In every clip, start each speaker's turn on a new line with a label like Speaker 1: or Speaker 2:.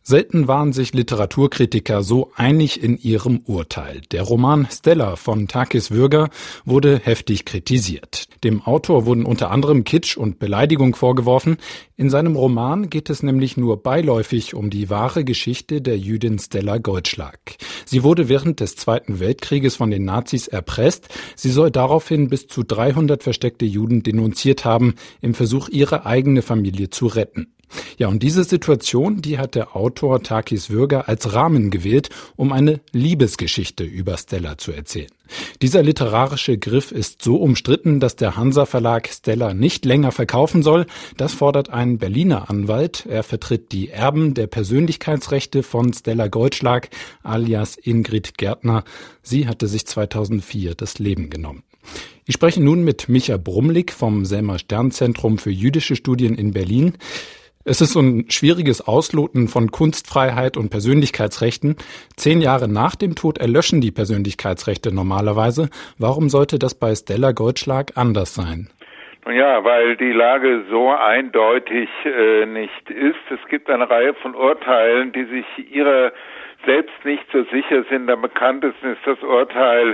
Speaker 1: Selten waren sich Literaturkritiker so einig in ihrem Urteil. Der Roman Stella von Takis Virga wurde heftig kritisiert. Dem Autor wurden unter anderem Kitsch und Beleidigung vorgeworfen. In seinem Roman geht es nämlich nur beiläufig um die wahre Geschichte der Jüdin Stella Goldschlag. Sie wurde während des Zweiten Weltkrieges von den Nazis erpresst. Sie soll daraufhin bis zu 300 versteckte Juden denunziert haben, im Versuch, ihre eigene Familie zu retten. Ja, und diese Situation, die hat der Autor Takis Virga als Rahmen gewählt, um eine Liebesgeschichte über Stella zu erzählen. Dieser literarische Griff ist so umstritten, dass der Hansa Verlag Stella nicht länger verkaufen soll. Das fordert ein Berliner Anwalt. Er vertritt die Erben der Persönlichkeitsrechte von Stella Goldschlag, alias Ingrid Gärtner. Sie hatte sich 2004 das Leben genommen. Ich spreche nun mit Micha Brumlik vom Selmer Stern Zentrum für jüdische Studien in Berlin. Es ist so ein schwieriges Ausloten von Kunstfreiheit und Persönlichkeitsrechten. 10 Jahre nach dem Tod erlöschen die Persönlichkeitsrechte normalerweise. Warum sollte das bei Stella Goldschlag anders sein?
Speaker 2: Nun ja, weil die Lage so eindeutig nicht ist. Es gibt eine Reihe von Urteilen, die sich ihrer selbst nicht so sicher sind. Am bekanntesten ist das Urteil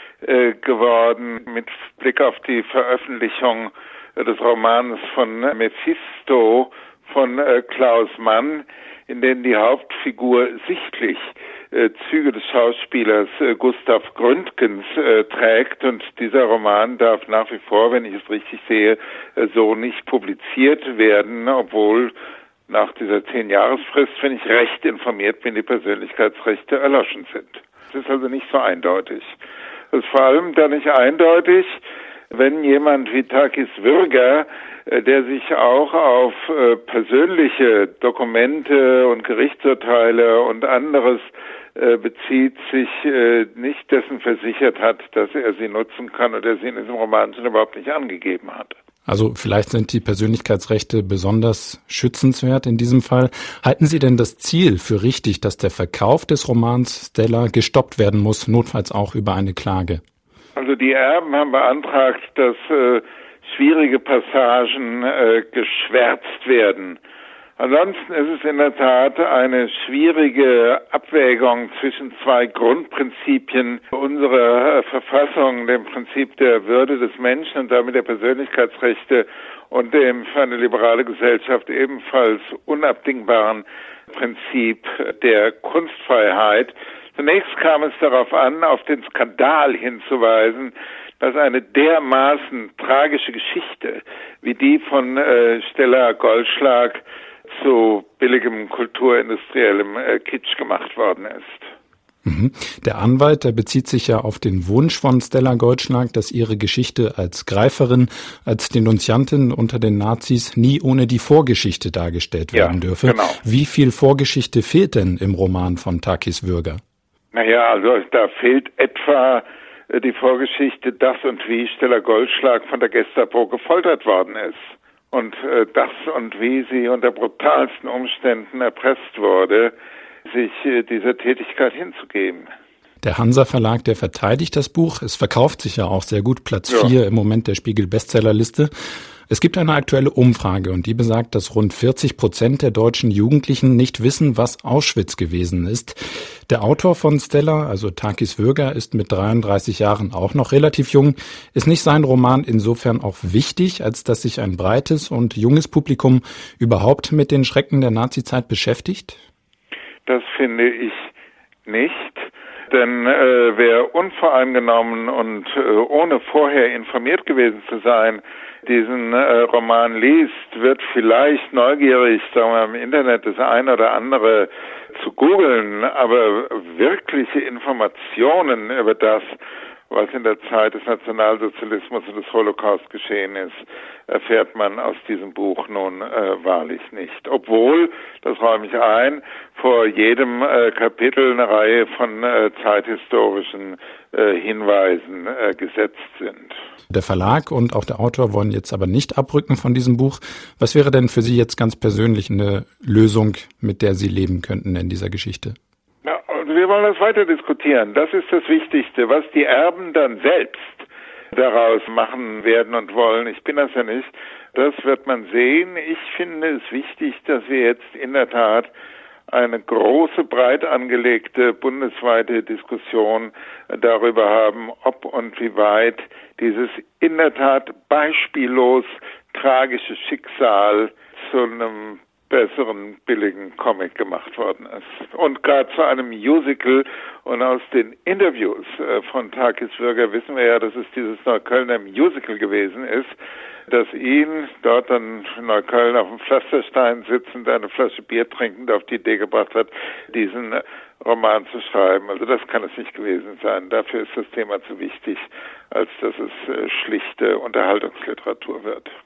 Speaker 2: geworden mit Blick auf die Veröffentlichung des Romans von Mephisto von Klaus Mann, in dem die Hauptfigur sichtlich Züge des Schauspielers Gustav Gründgens trägt, und dieser Roman darf nach wie vor, wenn ich es richtig sehe, so nicht publiziert werden, obwohl nach dieser 10-Jahres-Frist, wenn ich recht informiert bin, die Persönlichkeitsrechte erloschen sind. Es ist also nicht so eindeutig. Es ist vor allem dann nicht eindeutig, wenn jemand wie Takis Virga, der sich auch auf persönliche Dokumente und Gerichtsurteile und anderes bezieht, sich nicht dessen versichert hat, dass er sie nutzen kann oder sie in diesem Roman schon überhaupt nicht angegeben hat.
Speaker 1: Also vielleicht sind die Persönlichkeitsrechte besonders schützenswert in diesem Fall. Halten Sie denn das Ziel für richtig, dass der Verkauf des Romans Stella gestoppt werden muss, notfalls auch über eine Klage?
Speaker 2: Also die Erben haben beantragt, dass schwierige Passagen geschwärzt werden. Ansonsten ist es in der Tat eine schwierige Abwägung zwischen zwei Grundprinzipien unserer Verfassung, dem Prinzip der Würde des Menschen und damit der Persönlichkeitsrechte und dem für eine liberale Gesellschaft ebenfalls unabdingbaren Prinzip der Kunstfreiheit. Zunächst kam es darauf an, auf den Skandal hinzuweisen, dass eine dermaßen tragische Geschichte wie die von Stella Goldschlag zu billigem kulturindustriellem Kitsch gemacht worden ist.
Speaker 1: Der Anwalt, der bezieht sich ja auf den Wunsch von Stella Goldschlag, dass ihre Geschichte als Greiferin, als Denunziantin unter den Nazis nie ohne die Vorgeschichte dargestellt werden dürfe. Genau. Wie viel Vorgeschichte fehlt denn im Roman von Takis Virga?
Speaker 2: Naja, also da fehlt etwa die Vorgeschichte, dass und wie Stella Goldschlag von der Gestapo gefoltert worden ist. Und das und wie sie unter brutalsten Umständen erpresst wurde, sich dieser Tätigkeit hinzugeben.
Speaker 1: Der Hansa Verlag, der verteidigt das Buch. Es verkauft sich ja auch sehr gut. Platz 4 im Moment der Spiegel-Bestsellerliste. Es gibt eine aktuelle Umfrage und die besagt, dass rund 40% der deutschen Jugendlichen nicht wissen, was Auschwitz gewesen ist. Der Autor von Stella, also Takis Virga, ist mit 33 Jahren auch noch relativ jung. Ist nicht sein Roman insofern auch wichtig, als dass sich ein breites und junges Publikum überhaupt mit den Schrecken der Nazizeit beschäftigt?
Speaker 2: Das finde ich nicht. Denn wer unvoreingenommen und ohne vorher informiert gewesen zu sein, diesen Roman liest, wird vielleicht neugierig, sagen wir, im Internet das eine oder andere zu googeln, aber wirkliche Informationen über das, was in der Zeit des Nationalsozialismus und des Holocaust geschehen ist, erfährt man aus diesem Buch nun wahrlich nicht. Obwohl, das räume ich ein, vor jedem Kapitel eine Reihe von zeithistorischen Hinweisen gesetzt sind.
Speaker 1: Der Verlag und auch der Autor wollen jetzt aber nicht abrücken von diesem Buch. Was wäre denn für Sie jetzt ganz persönlich eine Lösung, mit der Sie leben könnten in dieser Geschichte?
Speaker 2: Ja, also wir wollen das weiter diskutieren. Das ist das Wichtigste. Was die Erben dann selbst daraus machen werden und wollen, ich bin das ja nicht, das wird man sehen. Ich finde es wichtig, dass wir jetzt in der Tat eine große, breit angelegte bundesweite Diskussion darüber haben, ob und wie weit dieses in der Tat beispiellos tragische Schicksal zu einem besseren, billigen Comic gemacht worden ist. Und gerade zu einem Musical, und aus den Interviews von Takis Würger wissen wir ja, dass es dieses Neuköllner Musical gewesen ist, dass ihn dort in Neukölln auf dem Pflasterstein sitzend, eine Flasche Bier trinkend auf die Idee gebracht hat, diesen Roman zu schreiben. Also das kann es nicht gewesen sein. Dafür ist das Thema zu wichtig, als dass es schlichte Unterhaltungsliteratur wird.